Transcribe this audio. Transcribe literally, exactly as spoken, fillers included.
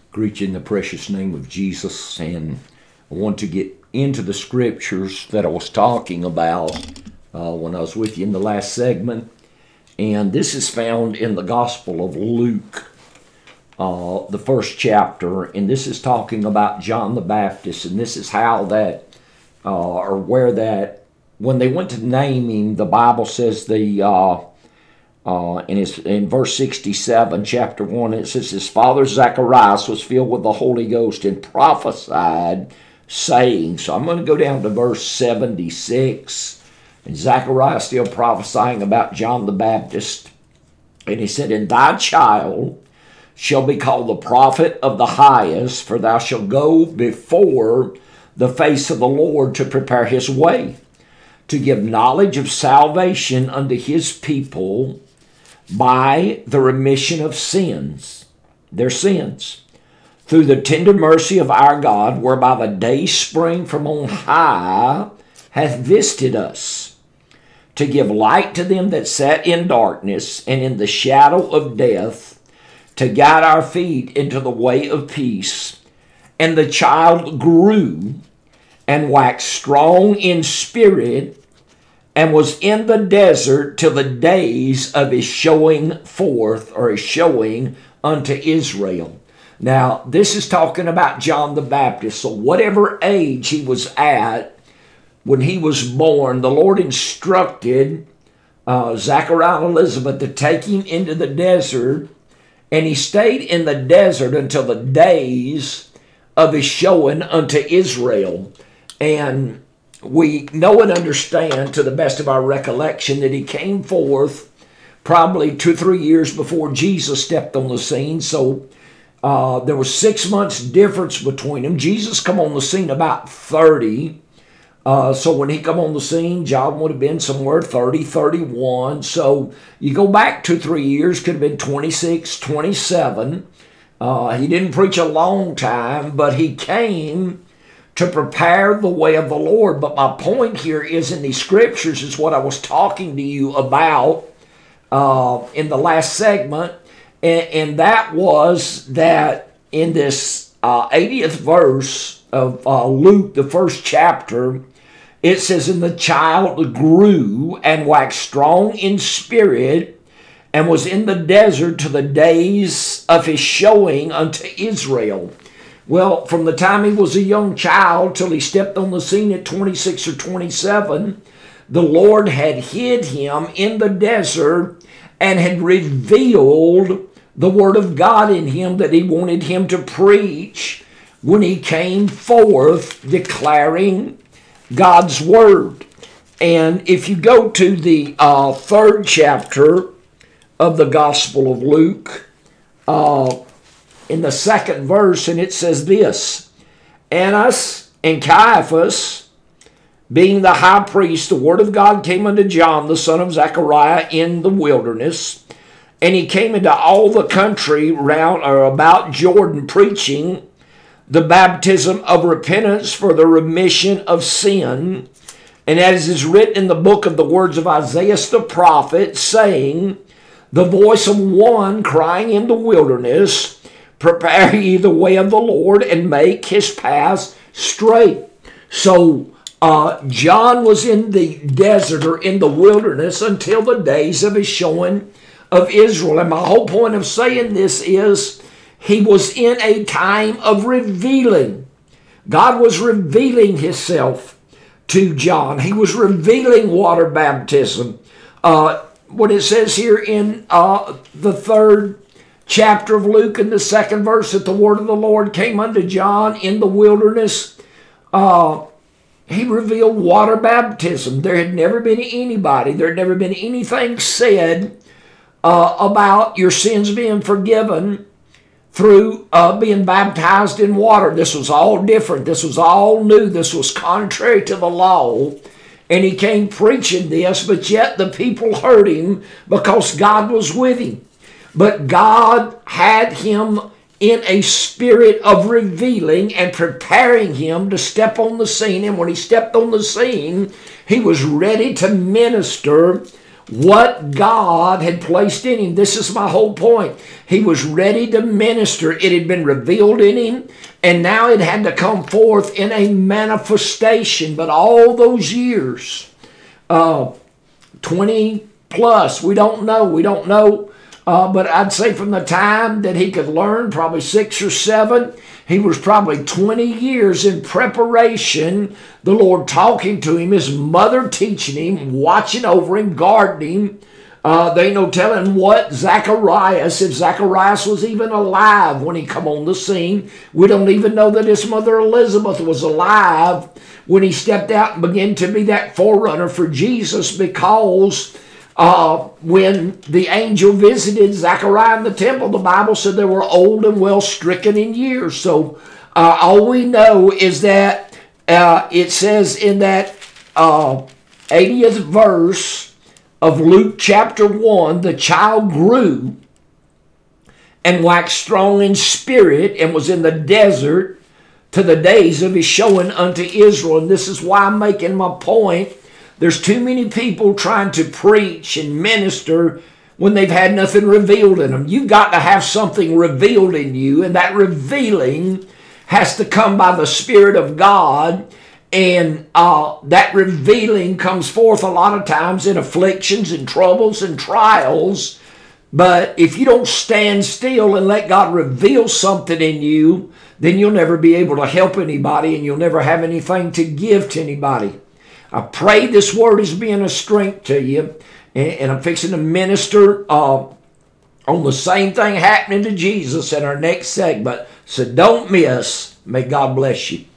Greet you in the precious name of Jesus, and I want to get into the scriptures that I was talking about uh, when I was with you in the last segment. And this is found in the Gospel of Luke, uh, the first chapter, and this is talking about John the Baptist, and this is how that, uh, or where that, when they went to name him, the Bible says the, uh, uh, in, his, in verse sixty-seven, chapter one, it says, his father Zacharias was filled with the Holy Ghost and prophesied, saying, so I'm going to go down to verse seventy-six, and Zacharias still prophesying about John the Baptist, and he said, and thy child shall be called the prophet of the highest, for thou shalt go before the face of the Lord to prepare his way, to give knowledge of salvation unto his people by the remission of sins, their sins, through the tender mercy of our God, whereby the day spring from on high hath visited us, to give light to them that sat in darkness and in the shadow of death, to guide our feet into the way of peace. And the child grew and waxed strong in spirit, and was in the desert till the days of his showing forth, or his showing unto Israel. Now, this is talking about John the Baptist. So whatever age he was at when he was born, the Lord instructed uh, Zachariah and Elizabeth to take him into the desert, and he stayed in the desert until the days of his showing unto Israel. And we know and understand, to the best of our recollection, that he came forth probably two or three years before Jesus stepped on the scene. So uh, there was six months difference between them. Jesus come on the scene about thirty. Uh, so when he come on the scene, John would have been somewhere thirty, thirty-one. So you go back two or three years, could have been twenty-six, twenty-seven. Uh, he didn't preach a long time, but he came to prepare the way of the Lord. But my point here is, in these scriptures, is what I was talking to you about uh, in the last segment, and, and that was that in this uh, eightieth verse of uh, Luke, the first chapter, it says, and the child grew and waxed strong in spirit, and was in the desert to the days of his showing unto Israel. Well, from the time he was a young child till he stepped on the scene at twenty-six or twenty-seven, the Lord had hid him in the desert and had revealed the Word of God in him that he wanted him to preach when he came forth declaring God's Word. And if you go to the uh, third chapter of the Gospel of Luke, uh, in the second verse, and it says this, Annas and Caiaphas, being the high priest, the word of God came unto John, the son of Zechariah, in the wilderness, and he came into all the country round or about Jordan, preaching the baptism of repentance for the remission of sin, and as is written in the book of the words of Isaiah the prophet, saying, the voice of one crying in the wilderness, prepare ye the way of the Lord, and make his paths straight. So uh, John was in the desert, or in the wilderness, until the days of his showing of Israel. And my whole point of saying this is, he was in a time of revealing. God was revealing himself to John. He was revealing water baptism. Uh, what it says here in uh, the third chapter of Luke, in the second verse, that the word of the Lord came unto John in the wilderness. Uh, he revealed water baptism. There had never been anybody, there had never been anything said uh, about your sins being forgiven through uh, being baptized in water. This was all different. This was all new. This was contrary to the law. And he came preaching this, but yet the people heard him because God was with him. But God had him in a spirit of revealing and preparing him to step on the scene. And when he stepped on the scene, he was ready to minister what God had placed in him. This is my whole point. He was ready to minister. It had been revealed in him, and now it had to come forth in a manifestation. But all those years, uh, twenty plus, we don't know. We don't know. Uh, but I'd say from the time that he could learn, probably six or seven, he was probably twenty years in preparation. The Lord talking to him, his mother teaching him, watching over him, guarding him. Uh, they no telling what Zacharias, if Zacharias was even alive when he come on the scene. We don't even know that his mother Elizabeth was alive when he stepped out and began to be that forerunner for Jesus, because Uh, when the angel visited Zechariah in the temple, the Bible said they were old and well stricken in years. So uh, all we know is that uh, it says in that uh, eightieth verse of Luke chapter one, the child grew and waxed strong in spirit and was in the desert to the days of his showing unto Israel. And this is why I'm making my point. There's too many people trying to preach and minister when they've had nothing revealed in them. You've got to have something revealed in you, and that revealing has to come by the Spirit of God. And uh, that revealing comes forth a lot of times in afflictions and troubles and trials. But if you don't stand still and let God reveal something in you, then you'll never be able to help anybody, and you'll never have anything to give to anybody. I pray this word is being a strength to you, and I'm fixing to minister uh, on the same thing happening to Jesus in our next segment. So don't miss. May God bless you.